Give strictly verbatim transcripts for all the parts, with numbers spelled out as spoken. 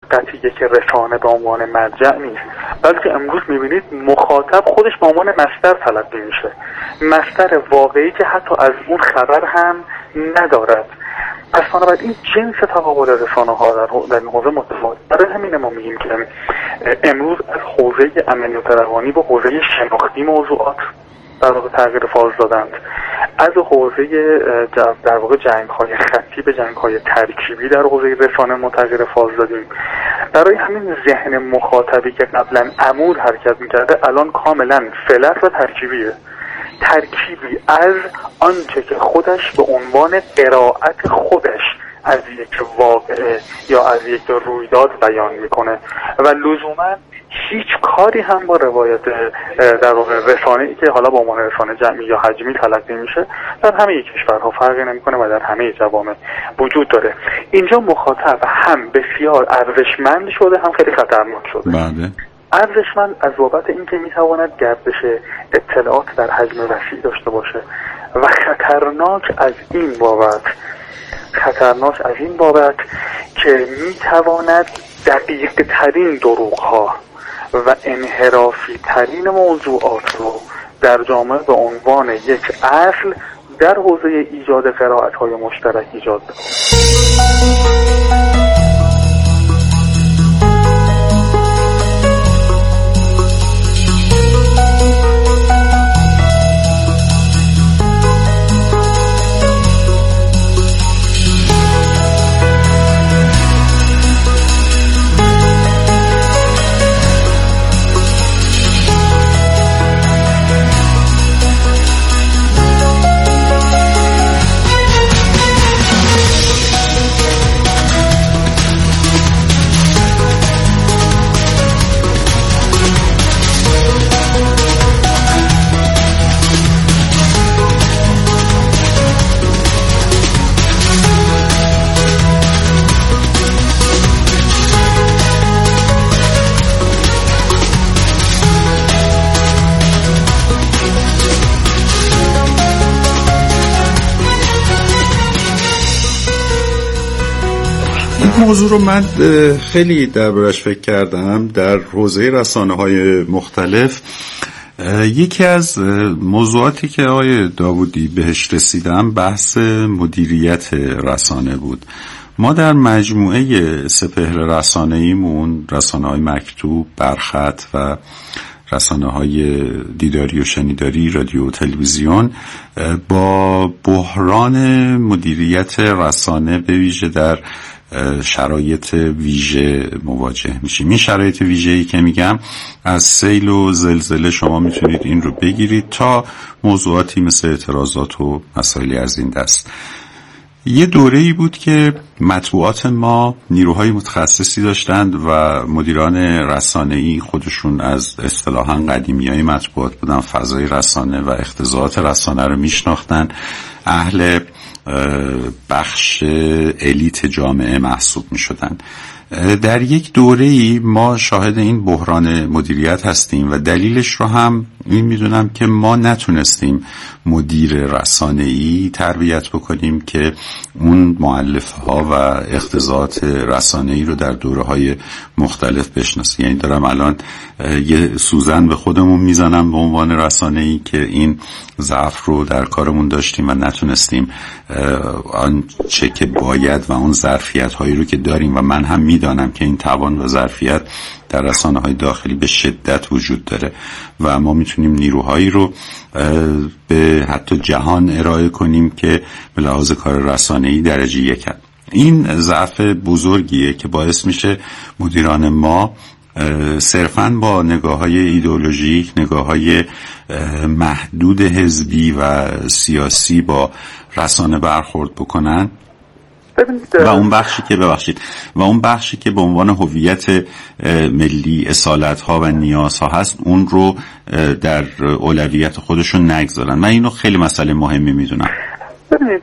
قطعی که رسانه به عنوان مرجع نیست، بلکه امروز میبینید مخاطب خودش به عنوان مصدر تلقی میشه، مصدر واقعی که حتی از اون خبر هم ندارد. پس بنابراین جنس تقابل رسانه ها در این حوزه متفاوت. برای همین ما میگیم که امروز از حوزه امنیت روانی به حوزه شناختی موضوعات در واقع تغییر فاز دادند، از حوزه در واقع جنگ های خطی به جنگ های ترکیبی در حوزه رسانه ما تغییر فاز دادیم. برای همین ذهن مخاطبی که قبلا عمود حرکت میکرده الان کاملا فلت و ترکیبیه، ترکیبی از آنچه که خودش به عنوان قرائت خودش از یک واقعه یا از یک رویداد بیان میکنه و لزوما هیچ کاری هم با روایت در واقع رسانه‌ای که حالا با عنوان رسانه جمعی یا حجمی تلقی میشه در همه کشورها فرقی نمیکنه و در همه جوامع وجود داره. اینجا مخاطب هم بسیار ارزشمند شده هم خیلی خطرناک شده. بله. ارزشمند از بابت اینکه میتواند گردش اطلاعات در حجم وسیع داشته باشه و خطرناک از این بابت خطرناک از این بابت که میتواند دقیق ترین دروغ ها و انحرافی ترین موضوعات رو در جامعه به عنوان یک اصل در حوزه ایجاد قرائت های مشترک ایجاد بکنه. موضوع رو من خیلی دربارش فکر کردم در حوزه رسانه‌های مختلف. یکی از موضوعاتی که آقای داوودی بهش رسیدم بحث مدیریت رسانه بود. ما در مجموعه سپهر رسانه‌ایمون، رسانه‌های مکتوب، برخط و رسانه‌های دیداری و شنیداری، رادیو و تلویزیون، با بحران مدیریت رسانه به ویژه در شرایط ویژه مواجه میشیم. این شرایط ویژه‌ای که میگم از سیل و زلزله شما میتونید این رو بگیرید تا موضوعاتی مثل اعتراضات و مسائلی از این دست. یه دوره‌ای بود که مطبوعات ما نیروهای متخصصی داشتند و مدیران رسانه‌ای خودشون از اصطلاحاً قدیمیای مطبوعات بودن، فضای رسانه و اختزاعات رسانه رو میشناختن، اهل بخش الیت جامعه محسوب می شدن. در یک دوره‌ای ما شاهد این بحران مدیریت هستیم و دلیلش رو هم این میدونم که ما نتونستیم مدیر رسانه‌ای تربیت بکنیم که اون مؤلفه‌ها و اختزاعات رسانه‌ای رو در دوره‌های مختلف بشناسه. یعنی دارم الان یه سوزن به خودمون میزنم به عنوان رسانه‌ای که این ضعف رو در کارمون داشتیم و نتونستیم آن چه که باید و اون ظرفیت‌هایی رو که داریم و من هم میدانم که این توان و ظرفیت در رسانه‌های داخلی به شدت وجود داره و ما میتونیم نیروهایی رو به حتی جهان ارائه کنیم که به لحاظ کار رسانه‌ای درجه یکن. این ضعف بزرگیه که باعث میشه مدیران ما صرفاً با نگاه‌های ایدئولوژیک، نگاه‌های محدود حزبی و سیاسی با رسانه برخورد بکنن و اون بخشی که ببخشید و اون بخشی که به عنوان هویت ملی، اصالت‌ها و نیازها هست اون رو در اولویت خودشون نگذارن. من اینو خیلی مسئله مهمی میدونم. ببینید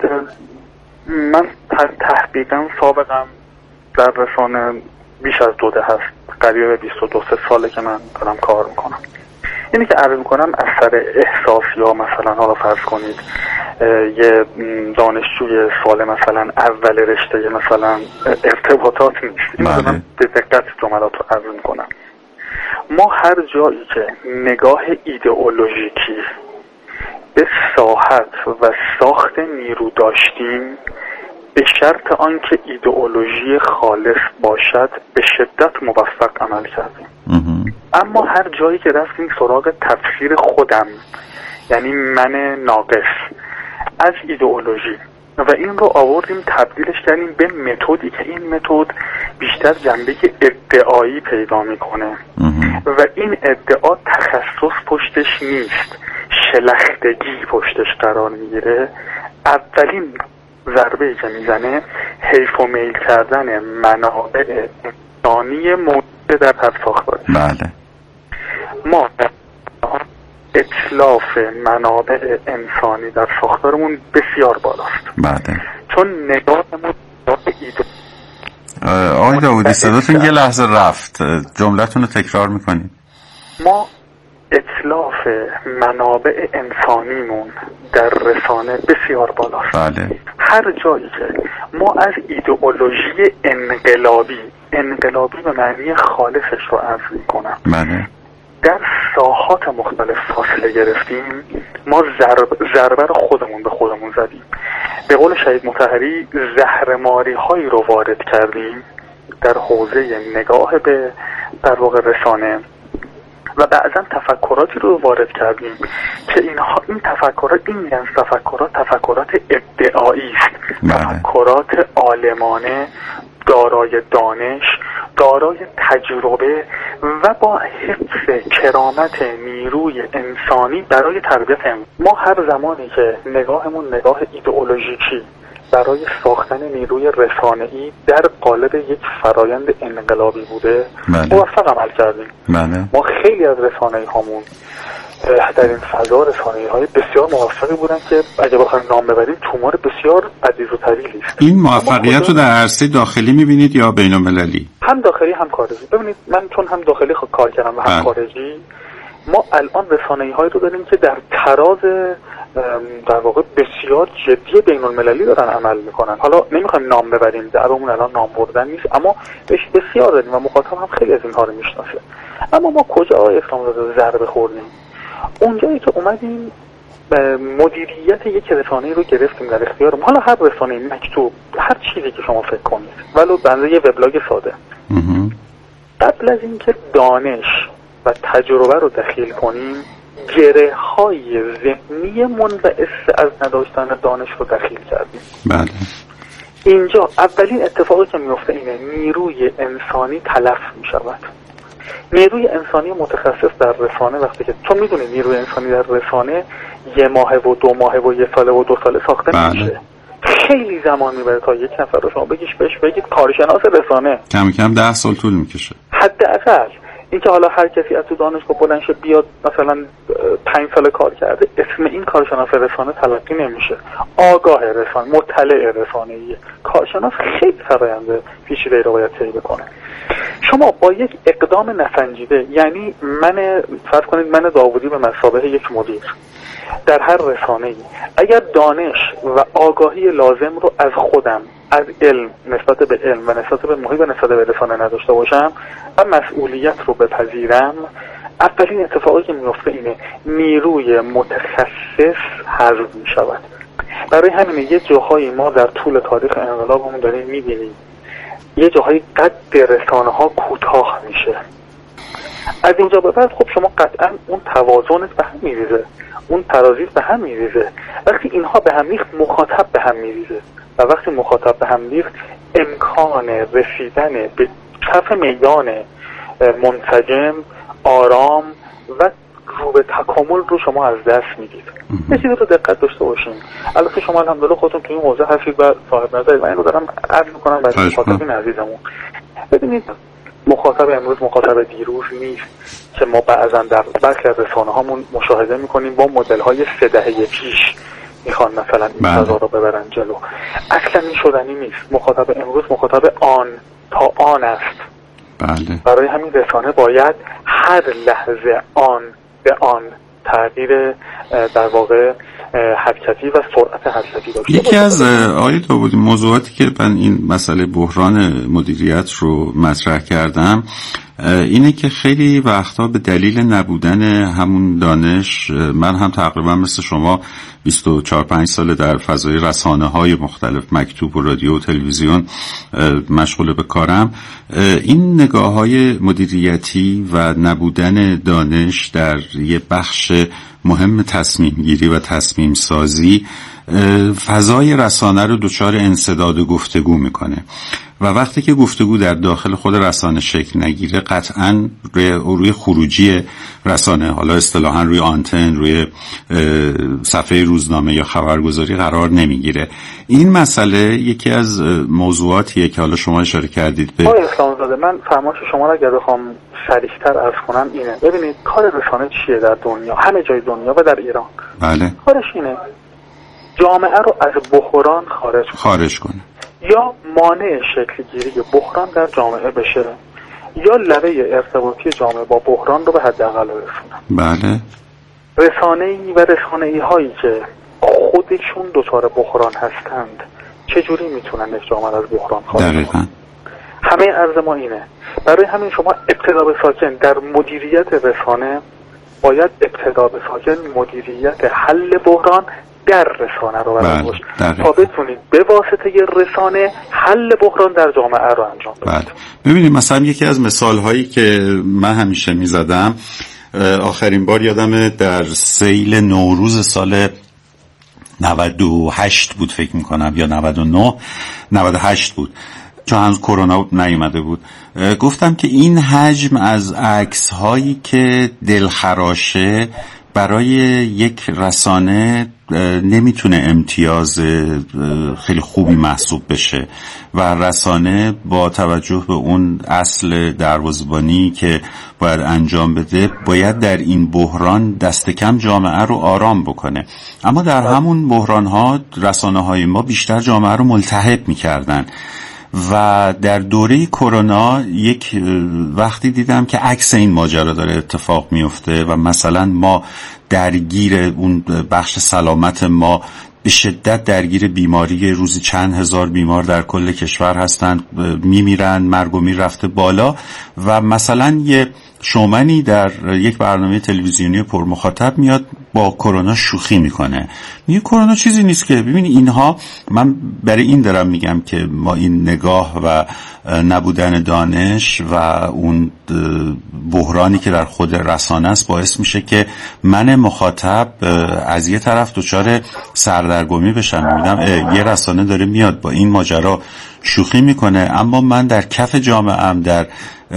من تحقیقاً سابقم در رسانه بیش از دو دهه هست، قریب بیست و دو ساله که من دارم کار میکنم. اینی که عرض میکنم اثر احساس یا مثلا حالا فرض کنید یه دانشجوی سال مثلا اول رشته مثلا ارتباطات نیست. این رو به دقت جملات رو عرض میکنم. ما هر جایی که نگاه ایدئولوژیکی به ساحت و ساخت نیرو داشتیم، به شرط آنکه ایدئولوژی خالص باشد به شدت موفق عمل کردیم. اما هر جایی که رفتیم سراغ تفسیر خودم، یعنی من ناقص از ایدئولوژی، و این رو آوردیم تبدیلش کردیم به متدی که این متد بیشتر جنبه ادعایی پیدا میکنه و این ادعا تخصص پشتش نیست، شلختگی پشتش قرار میگیره. اولین ضربه‌ای که میزنه حیف و میل کردن منابع انسانی موجود در هر ساختاری. بله. ما اتلاف منابع انسانی در ساختارمون بسیار بالاست. بله. چون نگاهمون ایده. آقای داودی صداتون یه لحظه رفت، جملتون رو تکرار میکنید. ما اتلاف منابع انسانیمون در رسانه بسیار بالاست. بله. هر جایی که ما از ایدئولوژی انقلابی انقلابی به معنی خالصش رو عرض میکنم بله. در ساحات مختلف فاصله گرفتیم، ما ضرب ضربه رو خودمون به خودمون زدیم. به قول شهید مطهری زهرماری هایی رو وارد کردیم در حوزه نگاه به در واقع رسانه و بعضا تفکراتی رو وارد کردیم که اینها این تفکرات این یعنی تفکرات تفکرات ادعایی است. تفکرات عالمانه، دارای دانش، دارای تجربه و با حفظ کرامت نیروی انسانی برای تربیت امروز. ما هر زمانی که نگاهمون نگاه ایدئولوژیکی برای ساختن نیروی رسانه‌ای در قالب یک فرایند انقلابی بوده موفق عمل کردیم. بله. ما خیلی از رسانه‌ای هامون در این فضا رسانه‌ای های بسیار موفقی بودن که اگه بخوایم نام ببریم تومار بسیار عزیز و طویلی است. این موفقیت رو در عرصه داخلی می‌بینید یا بین‌المللی؟ هم داخلی هم خارجی. ببینید من چون هم داخلی کار کردم و هم خارجی، ما الان رسانه‌ای هایی رو داریم که در تراز در واقع بسیار جدی بین‌المللی دارن عمل میکنن. حالا نمیخوایم نام ببریم، درمون الان نام بردن نیست، اما بسیار داریم و مخاطب هم خیلی از اینها رو میشناسه. اما ما کجا اسلام زاده ضربه خوردیم؟ اونجایی که اومدیم مدیریت یک رسانه‌ای رو گرفتیم در اختیارمون. حالا هر رسانه‌ای، مکتوب، هر چیزی که شما فکر کنید، ولو بنده یه وبلاگ ساده، قبل از اینکه دانش و تجربه رو دخیل کنیم، گره های ذهنی منبعث از نداشتن دانش رو دخیل کردیم. بله. اینجا اولین اتفاقی که میفته اینه نیروی انسانی تلف میشود. نیروی انسانی متخصص در رسانه وقتی که چون میدونید نیروی انسانی در رسانه یه ماهه و دو ماهه و یه ساله و دو ساله ساخته بله. میشه. خیلی زمان میبره تا یک نفر رو شما بگیش بهش بگید کارشناس رسانه. کم کم ده سال طول میکشه. حداقل اینکه حالا هر کسی از تو دانشگاه بلند شه بیاد مثلا پنج سال کار کرده، اسم این کارشناس رسانه تلقی نمیشه. آگاه رسانه، مطلع رسانه‌ای، کارشناس خیلی فرآیند پیچیده‌ای رو باید طی بکنه. شما با یک اقدام نسنجیده، یعنی من فرض کنید من داوودی به مثابه یک مدیر در هر رسانه‌ای اگر دانش و آگاهی لازم رو از خودم، از علم نسبت به علم و نسبت به محیط و نسبت به رسانه نداشته باشم و مسئولیت رو بپذیرم، اولین اتفاقی که میفته اینه نیروی متخصص حذف می شود. برای همینه یه جاهایی ما در طول تاریخ انقلابمون داریم میبینیم یه جاهایی قد رسانه ها کوتاه میشه. از اینجا به بعد خب شما قطعا اون توازنت به هم میریزه، اون ترازیت به هم میریزه. وقتی اینها به هم ریخت مخاطب به هم میریزه و وقتی مخاطب به هم ریخت امکان رسیدن به کف میدان منسجم، آرام و رو به تکامل رو شما از دست میدید. یه چیزی رو دقت داشته باشین. البته شما الحمدلله خودتون تو این حوزه هستید و صاحب نظرید و اینو دارم عرض میکنم برای مخاطبین عزیزمون. ببینید مخاطب امروز مخاطب دیروز نیست که ما بعضا در برخی از رسانه هامون مشاهده میکنیم با مدل های سه دهه پیش میخوان مثلا این فضا رو ببرن جلو. اصلا این شدنی نیست. مخاطب امروز مخاطب آن تا آن است. بله. برای همین رسانه باید هر لحظه آن به آن تغییر در واقع حرکتی و سرعت حرکتی داشته. یکی از آقای داوودی موضوعاتی که من این مسئله بحران مدیریت رو مطرح کردم اینه که خیلی وقتا به دلیل نبودن همون دانش، من هم تقریبا مثل شما بیست و چهار پنج ساله در فضای رسانه های مختلف، مکتوب و رادیو و تلویزیون مشغول به کارم، این نگاه های مدیریتی و نبودن دانش در یه بخش مهم تصمیم گیری و تصمیم سازی فضای رسانه رو دچار انسداد و گفتگو میکنه و وقتی که گفتگو در داخل خود رسانه شکل نگیره قطعاً روی, روی خروجی رسانه، حالا اصطلاحاً روی آنتن، روی صفحه روزنامه یا خبرگزاری قرار نمیگیره. این مسئله یکی از موضوعاتیه که حالا شما اشاره کردید به آقای اسلامزاده. من فرمایش شما را اگر بخوام صریح‌تر عرض کنم اینه، ببینید کار رسانه چیه در دنیا، همه جای دنیا و در ایران؟ بله، کارش اینه جامعه رو از بحران خارج کنه. خارج کنه یا مانع شکل گیری بحران در جامعه بشه یا لبه ارتباطی جامعه با بحران رو به حداقل برسونه. بله. رسانه‌ای و رسانه‌ای هایی که خودشون دچار بحران هستند چجوری میتونن یک جامعه از بحران خارج کنن؟ همه عرض ما اینه. برای همین شما ابتدا به ساکن در مدیریت رسانه باید ابتدا به ساکن مدیریت حل بحران در رسانه رو برای تا بتونید به واسطه رسانه حل بحران در جامعه رو انجام بدید. بله. ببینید مثلا یکی از مثال هایی که من همیشه میزدم، آخرین بار یادمه در سیل نوروز سال نود و هشت بود فکر میکنم یا نود و نه نود و هشت بود، چون هنوز کرونا نیومده بود. گفتم که این حجم از عکس هایی که دلخراشه برای یک رسانه نمیتونه امتیاز خیلی خوبی محسوب بشه و رسانه با توجه به اون اصل دروازه‌بانی که باید انجام بده باید در این بحران دست کم جامعه رو آرام بکنه. اما در همون بحران ها رسانه های ما بیشتر جامعه رو ملتهب میکردن و در دوره کرونا یک وقتی دیدم که عکس این ماجرا داره اتفاق میفته و مثلا ما درگیر اون بخش سلامت ما به شدت درگیر بیماری، روزی چند هزار بیمار در کل کشور هستند، میمیرن، مرگ و میر رفته بالا و مثلا یه شومنی در یک برنامه تلویزیونی پر مخاطب میاد با کرونا شوخی میکنه، میگه کرونا چیزی نیست که. ببینی اینها، من برای این دارم میگم که ما این نگاه و نبودن دانش و اون بحرانی که در خود رسانه است باعث میشه که من مخاطب از یه طرف دچار سردرگمی بشم، میبینم یه رسانه داره میاد با این ماجرا شوخی میکنه، اما من در کف جامعه‌ام در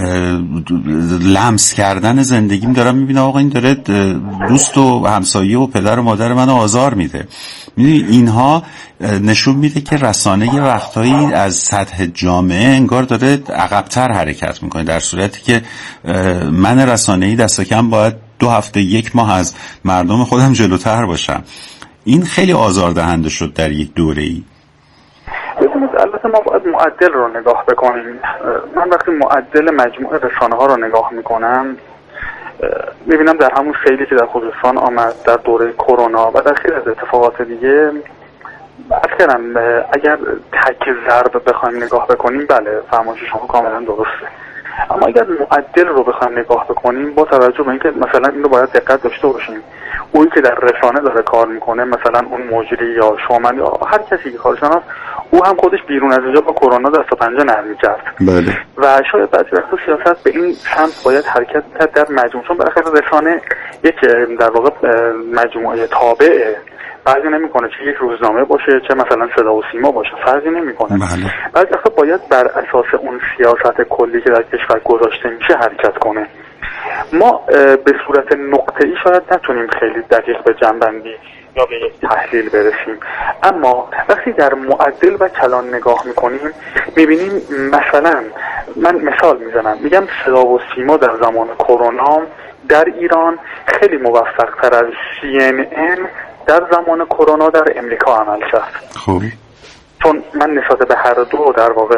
لمس کردن زندگیم دارم میبینم آقا این داره دوست و همسایه و پدر و مادر منو آزار میده. میدونی اینها نشون میده که رسانه یه وقتایی از سطح جامعه انگار داره عقب‌تر حرکت میکنه، در صورتی که من رسانه‌ای دست کم باید دو هفته یک ماه از مردم خودم جلوتر باشم. این خیلی آزاردهنده شد در یک دوره‌ای. ببینید البته ما باید معدل رو نگاه بکنیم. من وقتی معدل مجموع رسانه ها رو نگاه میکنم میبینم در همون سیلی که در خوزستان آمد در دوره کرونا و در خیلی از اتفاقات دیگه، اصلا اگر تک ضرب بخوایم نگاه بکنیم بله فرمایش شما کاملا درسته، اما اگر معدل رو بخوایم نگاه بکنیم با توجه به اینکه مثلا این رو باید دقت داشته باشیم، اویی که در رسانه داره کار میکنه، مثلا اون مجری یا شومن یا هر کسی که کارشون هست، او هم خودش بیرون از اینجا با کرونا دست و پنجه نرمی کرد. بله. و شاید بعضی وقتا سیاست به این سمت باید حرکت کرد در مجموع، چون بالاخره رسانه یک در واقع مجموعه تابعه، فرقی نمیکنه چه یک روزنامه باشه چه مثلا صدا و سیما باشه، فرقی نمیکنه. بله. بعضی وقتا باید بر اساس اون سیاست کلی که در کشور گذاشته میشه حرکت کنه. ما به صورت نقطه‌ای شاید نتونیم خیلی دقیق به جنبندی یا به یک تحلیل برسیم، اما وقتی در معدل و کلان نگاه میکنیم میبینیم مثلا من مثال میزنم میگم صدا و سیما در زمان کرونا در ایران خیلی موفق تر از سی ان ان در زمان کرونا در امریکا عمل کرد. خوب. چون من نسبت به هر دو در واقع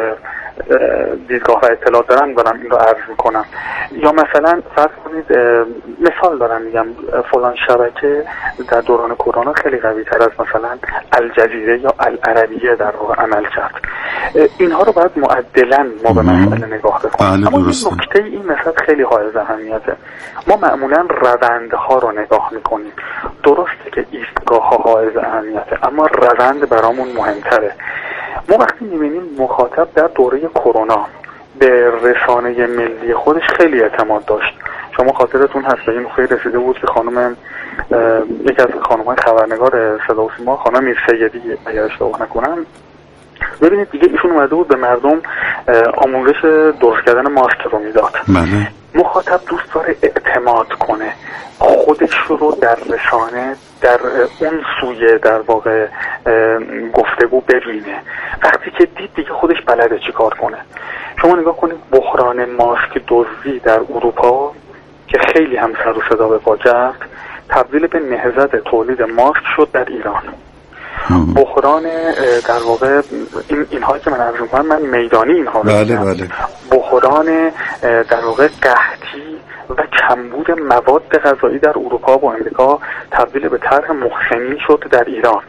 دیدگاه و اطلاع دارم دارم این رو عرض میکنم. یا مثلا فرض کنید مثال دارم میگم فلان شبکه در دوران کرونا خیلی قوی تر از مثلا الجزیره یا العربیه در واقع عمل کرد. اینها رو باید معدلا ما به مسئله نگاه بکنیم. اما این نکته این مثلا خیلی حائز اهمیته. ما معمولا روندها رو نگاه میکنیم. درسته که ایستگاه ها حائز اهمیته، اما روند برامون مهمتره. ما وقتی میبینیم مخاطب در دوره کرونا به رسانه ملی خودش خیلی اعتماد داشت. شما خاطرتون هست به این خیلی رسیده بود که خانم یکی از خانم‌های خبرنگار صدا و سیما، خانم میرسیدی اگر اشتباه نکنم، ببینید دیگه ایشون اومده بود به مردم آموزش درست کردن ماسک رو میداد. بله. مخاطب دوست داره اعتماد کنه، خودش رو در رسانه در اون سوی در واقع گفتگو ببینه. وقتی که دید دیگه خودش بلده چی کار کنه. شما نگاه کنید بحران ماسک دزدی در اروپا که خیلی هم سر و صدا به پا کرد، تبدیل به نهضت تولید ماسک شد در ایران. بحران در واقع این اینهایی که من عرض می‌کنم من میدانی اینها رو بله بله. بحران در واقع قحطی و کمبود مواد غذایی در اروپا و امریکا تبدیل به طرح محسنی شد در ایران.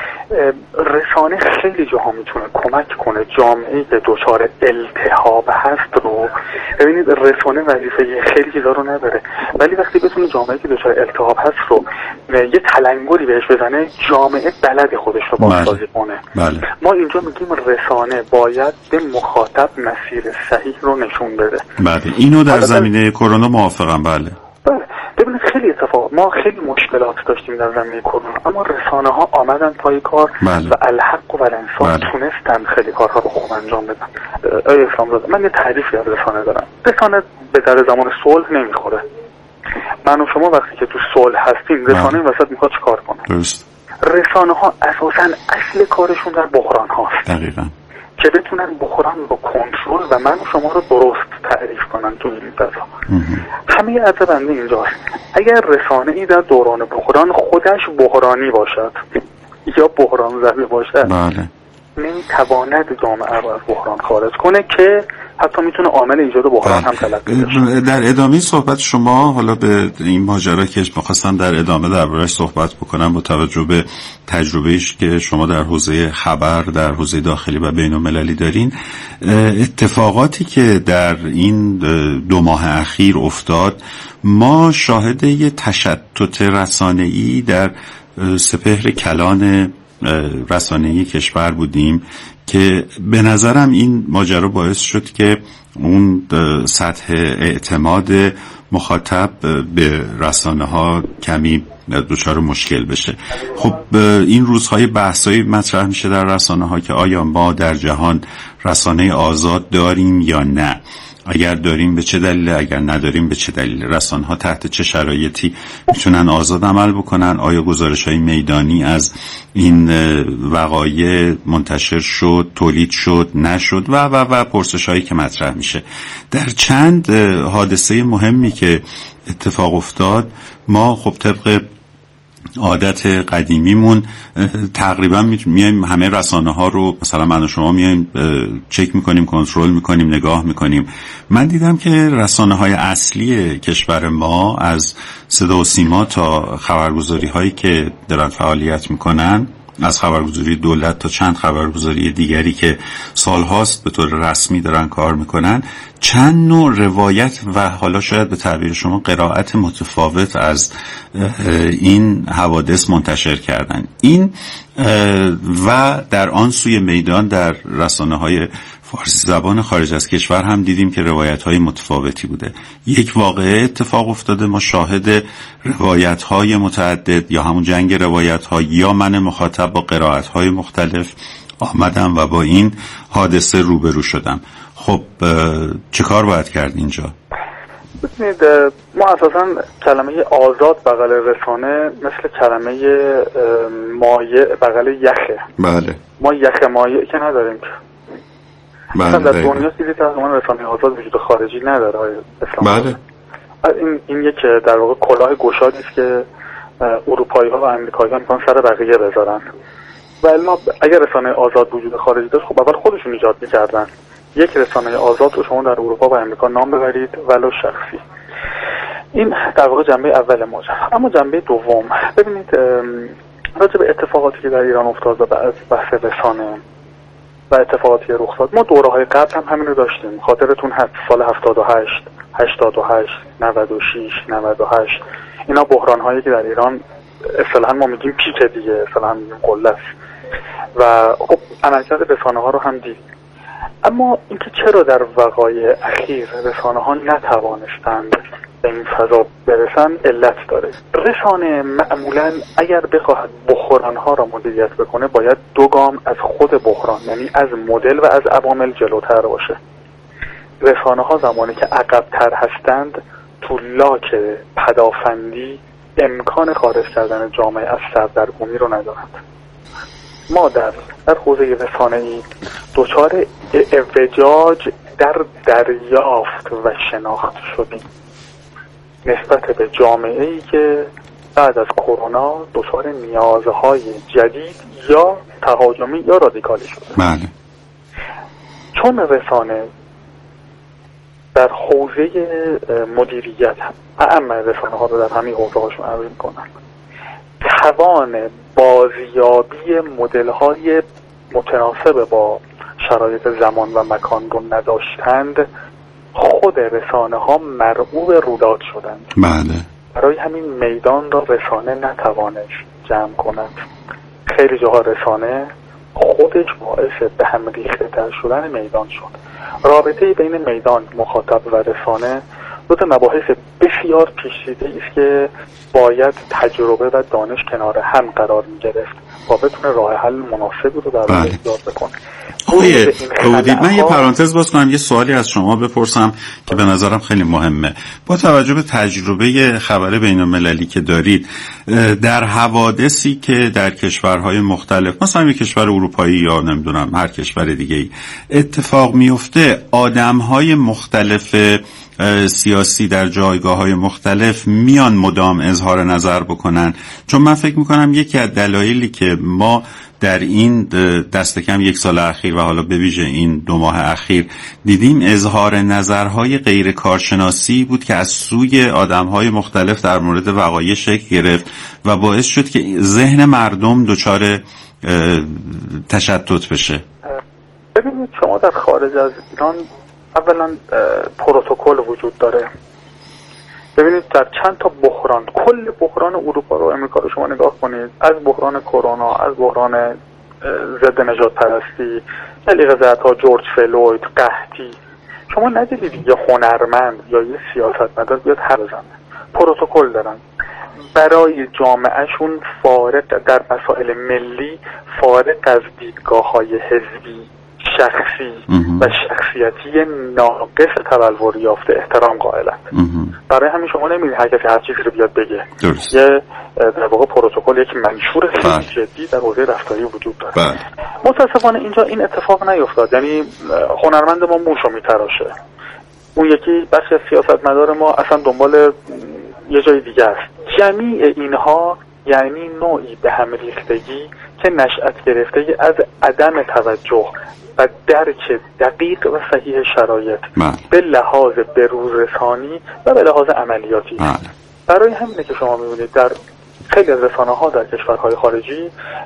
رسانه خیلی جاها میتونه کمک کنه جامعه‌ای که دچار التهاب هست رو، ببینید رسانه وظیفه خیلی چیزا رو نداره، ولی وقتی بتونه جامعه‌ای که دچار التهاب هست رو یه تلنگری بهش بزنه، جامعه بلد خودش رو بازسازی کنه. بله. ما اینجا میگیم رسانه باید به مخاطب مسیر صحیح رو نشون بده. بله اینو در زمینه کرونا موافقم. بله. بله. ببینید خیلی اتفاق، ما خیلی مشکلات داشتیم در زمینه کرونا، اما رسانه ها آمدن پای کار. بله. و الحق و الانصاف بله. تونستن خیلی کارها رو خوب انجام بدن. آیه اسلام من یه تعریفی از رسانه دارم. رسانه به در زمان صلح نمیخوره. من و شما وقتی که تو صلح هستیم رسانه این وسط میخواد چیکار کنه؟ درست. رسانه ها اساسا اصل کارشون در بحران هاست. دقیقاً. که بتونن بحران رو کنترل و من و شما رو درست تعریف کنن تو این فضا. همه عرض بنده اینجاست. اگر رسانه ای در دوران بحران خودش بحرانی باشد یا بحران زده باشد، بله، نمیتواند جامعه رو از بحران خارج کنه که حتی میتونه عامل ایجاد بحران هم تلقی بشه. در ادامه صحبت شما حالا به این ماجرا که می‌خواستم در ادامه درباره‌اش صحبت بکنم، با توجه به تجربه‌اش که شما در حوزه خبر در حوزه داخلی و بین‌المللی دارین، اتفاقاتی که در این دو ماه اخیر افتاد، ما شاهد یه تشتت رسانه‌ای در سپهر کلان رسانه‌ای کشور بودیم که به نظرم این ماجرا باعث شد که اون سطح اعتماد مخاطب به رسانه ها کمی دچار مشکل بشه. خب این روزهای بحثایی مطرح میشه در رسانه ها که آیا ما در جهان رسانه آزاد داریم یا نه، اگر داریم به چه دلیل، اگر نداریم به چه دلیل، رسانه ها تحت چه شرایطی میتونن آزاد عمل بکنن، آیا گزارش های میدانی از این وقایع منتشر شد، تولید شد، نشد و و و پرسش هایی که مطرح میشه. در چند حادثه مهمی که اتفاق افتاد، ما خب طبق عادت قدیمیمون تقریبا میایم همه رسانه ها رو، مثلا من و شما میایم چک میکنیم، کنترل میکنیم، نگاه میکنیم. من دیدم که رسانه های اصلی کشور ما، از صدا و سیما تا خبرگزاری هایی که دارن فعالیت میکنن، از خبرگزاری دولت تا چند خبرگزاری دیگری که سالهاست به طور رسمی دارن کار میکنن، چند نوع روایت و حالا شاید به تعبیر شما قرائت متفاوت از این حوادث منتشر کردن. این و در آن سوی میدان در رسانه‌های فارسی زبان خارج از کشور هم دیدیم که روایت‌های متفاوتی بوده. یک واقعه اتفاق افتاده، ما شاهد روایت‌های متعدد یا همون جنگ روایت‌ها یا من مخاطب با قرائت‌های مختلف آمدم و با این حادثه روبرو شدم. خب چه کار باید کرد اینجا؟ ببینید ما اساساً کلمه آزاد بغل رسانه مثل کلمه مایع بغل یخه. بله. ما یخ مایع که نداریم که. بله. در دنیا چیزی تقریبا رسانه آزاد وجود خارجی نداره های اسلام. بله. این این یک در واقع کلاه گشادی است که اروپایی‌ها و آمریکایی‌ها می‌خوان سر بقیه بذارن. و الا اگر رسانه آزاد وجود خارجی داشت، خب اول خودشون ایجاد می‌کردن. یک رسانه آزاد رو شما در اروپا و امریکا نام ببرید ولو شخصی. این در واقع جنبه اول ماجرا. اما جنبه دوم، ببینید راجع به اتفاقاتی که در ایران افتاد و از بحث رسانه و اتفاقاتی رخ داد، ما دوره‌های قبل هم همین رو داشتیم. خاطرتون هست سال هفتاد و هشت، هشتاد و هشت، نود و شش، نود و هشت، اینا بحران‌هایی که در ایران اصطلاحاً ما میگیم پیک دیگه، اصطلاحاً میگیم قله است و خب عملکرد رسانه‌ها رو هم دیدیم. اما اینکه چرا در وقایع اخیر رسانه‌ها نتوانستند به این فضا برسن علت داره. رسانه معمولاً اگر بخواهد بحران‌ها را مدیریت بکنه باید دو گام از خود بحران، یعنی از مدل و از عوامل جلوتر باشه. رسانه‌ها زمانی که عقب‌تر هستند تو لاک پدافندی امکان خارج کردن جامعه از سردرگمی رو ندارند. ما در در حوزه رسانه‌ای دچار اعوجاج در دریافت و شناخت شدیم نسبت به جامعه‌ای که بعد از کرونا دچار نیازهای جدید یا تهاجمی یا رادیکالی شده. بله. چون رسانه در حوزه مدیریت اعم رسانه ها رو در همین حوزه هاشون عرض می‌کنن، توان بازیابی مدل های متناسب با شرایط زمان و مکان رو نداشتند، خود رسانه ها مرعوب رویداد شدند. بله. برای همین میدان را رسانه نتوانست جمع کند. خیلی جاها رسانه خودش باعث به هم ریخته تر شدن میدان شد. رابطه بین میدان، مخاطب و رسانه دو تا مباحث بسیار پیچیده است که باید تجربه و دانش کنار هم قرار می‌گرفت تا بتونه راه حل مناسبی رو در واقع ایجاد بکنه. آقای داودی، من یه پرانتز باز کنم، یه سوالی از شما بپرسم که به نظرم خیلی مهمه. با توجه به تجربه خبر بین‌المللی که دارید در حوادثی که در کشورهای مختلف، مثلا یک کشور اروپایی یا نمیدونم هر کشور دیگه‌ای اتفاق میفته، آدم‌های مختلف سیاسی در جایگاه‌های مختلف میان مدام اظهار نظر بکنن؟ چون من فکر میکنم یکی از دلایلی که ما در این دست کم یک سال اخیر و حالا به ویژه این دو ماه اخیر دیدیم اظهار نظرهای غیر کارشناسی بود که از سوی آدمهای مختلف در مورد وقایع شکل گرفت و باعث شد که ذهن مردم دچار تشتت بشه. ببینید شما در خارج از ایران اولا پروتکل وجود داره. ببینید در چند تا بحران، کل بحران اروپا رو امریکا رو شما نگاه کنید، از بحران کرونا، از بحران ضد نژاد پرستی، الیقظت‌ها، جورج فلوید، قحطی، شما ندیدید یه هنرمند یا یه سیاستمدار بیاد حرف بزنه. پروتکل دارن برای جامعهشون، فارغ در مسائل ملی، فارغ از دیدگاه‌های حزبی، شخصی و شخصیتی ناقص تبلور یافته احترام قائلند. برای همین شما نمی‌بینید هر کسی هر چیزی رو بیاد بگه. درست. یه در واقع پروتکل، یک منشور خیلی جدی در حوزه رفتاری وجود داره. بله. متأسفانه اینجا این اتفاق نیفتاد. یعنی هنرمند ما موشو میتراشه، اون یکی بخش سیاستمدار ما اصلا دنبال یه جای دیگه است. جمیع اینها یعنی نوعی به هم ریختگی که نشأت گرفته از عدم توجه و درک دقیق و صحیح شرایط بله. به لحاظ بروزرسانی و به لحاظ عملیاتی بله. برای همینه که شما میبینید در خیلی از رسانه ها در کشورهای خارجی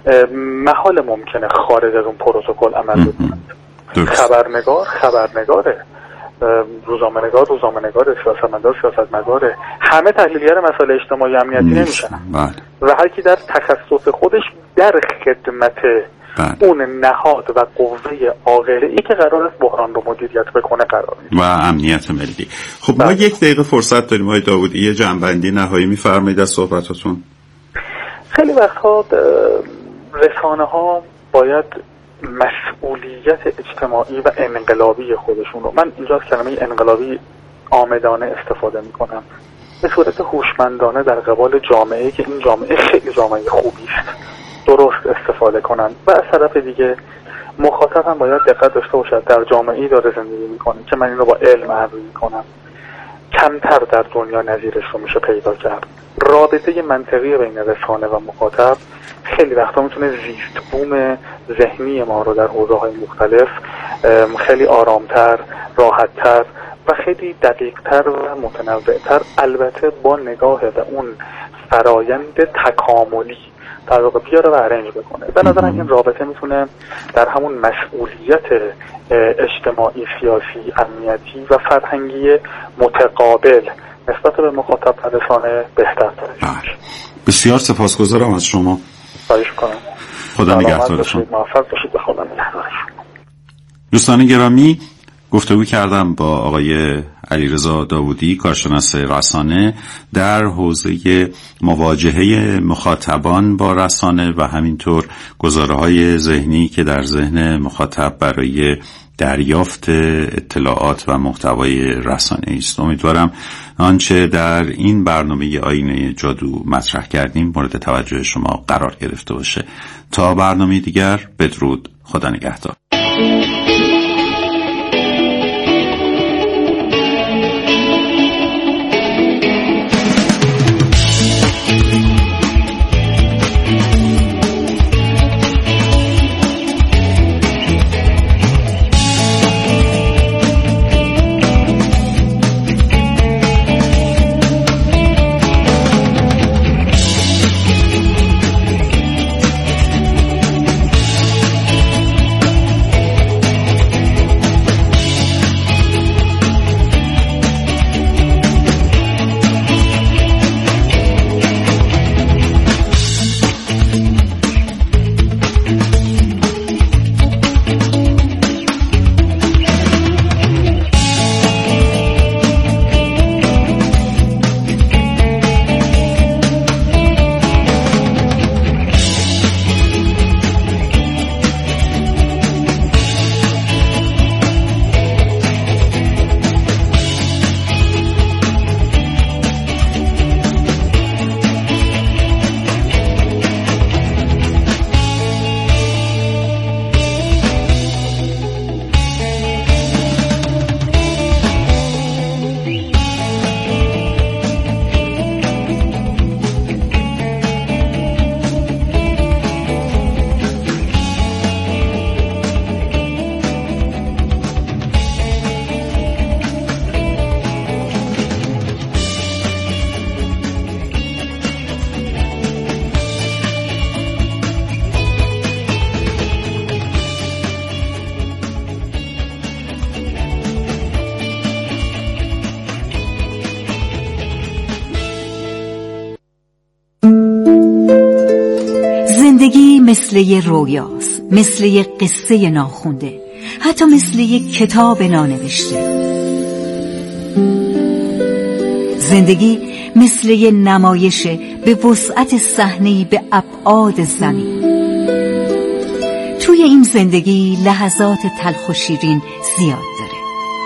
محال ممکنه خارج از اون پروتکل عمل بکنند. خبرنگار خبرنگاره، روزنامه‌نگار روزنامه‌نگاره، سیاستمدار سیاستمداره، همه تحلیلگر مسائل اجتماعی امنیتی نمیشن بله. و هر کی در تخصص خودش در خدمت بله. اون نهاد و قوه عاقله‌ای که قرار است بحران رو مدیریت بکنه قرار می‌گیره و امنیت ملی. خب بله. ما یک دقیقه فرصت داریم آقای داودی، یه جنبندی نهایی می‌فرمایید از صحبتاتون؟ خیلی وقتا رسانه‌ها باید مسئولیت اجتماعی و انقلابی خودشون رو، من اینجا از کلمه انقلابی آمدانه استفاده می‌کنم، به صورت هوشمندانه در قبال جامعه‌ای که این جامعه خیلی جامعه خوبی است درست استفاده کنن و از طرف دیگه مخاطب هم باید دقت داشته باشد در جامعه‌ای داره زندگی میکنه که من این رو با علم عرض میکنم کمتر در دنیا نظیرش رو میشه پیدا کرد. رابطه منطقی بین رسانه و مخاطب خیلی وقتا میتونه زیست بوم ذهنی ما رو در حوزه‌های مختلف خیلی آرامتر، راحتتر و خیلی دقیقتر و متنوعتر، البته با نگاه به اون فرایند تکاملی در واقع بیاره و ارنج بکنه. به نظرم این رابطه میتونه در همون مسئولیت اجتماعی، سیاسی، امنیتی و فرهنگی متقابل نسبت به مخاطب و رسانه بهتر ترش. بسیار سپاسگزارم از شما. خواهش می‌کنم. خدا نگهدارتون. موفق باشید. به خدا نگهدارتون. دوستان گرامی، گفتگو کردم با آقای علیرضا داوودی، کارشناس رسانه در حوزه مواجهه مخاطبان با رسانه و همینطور گزاره‌های ذهنی که در ذهن مخاطب برای دریافت اطلاعات و محتوای رسانه‌ای است. امیدوارم آنچه در این برنامه آینه جادو مطرح کردیم مورد توجه شما قرار گرفته باشه. تا برنامه دیگر، بدرود، خدا نگهدار. زندگی مثل یه رویاست، مثل یه قصه ناخونده، حتی مثل یه کتاب نانوشته. زندگی مثل یه نمایشه به وسعت صحنه‌ای به ابعاد زمین. توی این زندگی لحظات تلخ و شیرین زیاد داره.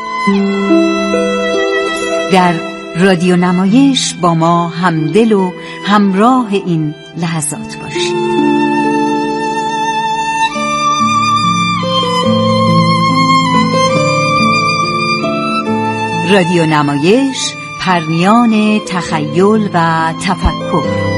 در رادیو نمایش با ما همدل و همراه این لحظات باشید. رادیو نمایش، پرمیان تخیل و تفکر.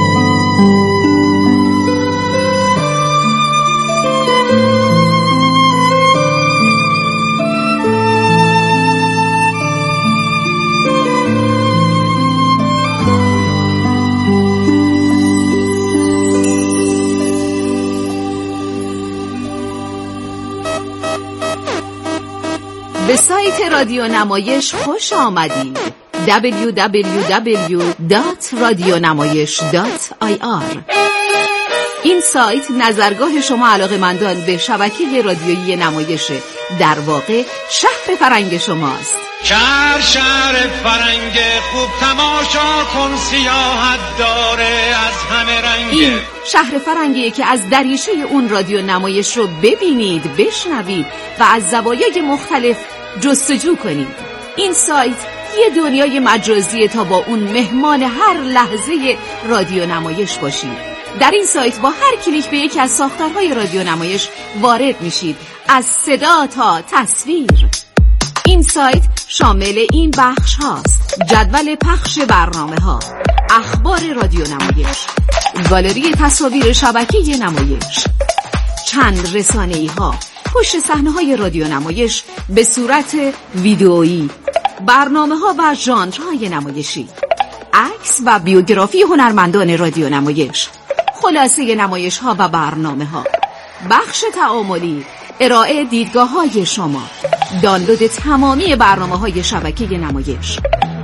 به سایت رادیو نمایش خوش آمدید. دبلیو دبلیو دبلیو دات رادیونمایش دات آی آر. این سایت نظرگاه شما علاقه‌مندان به شبکه رادیویی نمایش، در واقع شهر فرنگ شماست. شهر شهر فرنگ خوب تماشا کن، سیاحت داره از همه رنگ. این شهر فرنگیه که از دریچه اون رادیو نمایش رو ببینید، بشنوید و از زوایای مختلف جستجو کنید. این سایت یه دنیای مجازیه تا با اون مهمان هر لحظه رادیو نمایش باشید. در این سایت با هر کلیک به یکی از ساختارهای رادیو نمایش وارد میشید، از صدا تا تصویر. این سایت شامل این بخش هاست: جدول پخش برنامه ها، اخبار رادیو نمایش، گالری تصاویر شبکه نمایش، چند رسانه‌ای ها، پشت صحنه های رادیو نمایش به صورت ویدئویی، برنامه ها و ژانرهای نمایشی، عکس و بیوگرافی هنرمندان رادیو نمایش، خلاصه نمایش ها و برنامه ها، بخش تعاملی، ارائه دیدگاه های شما، دانلود تمامی برنامه های شبکه نمایش،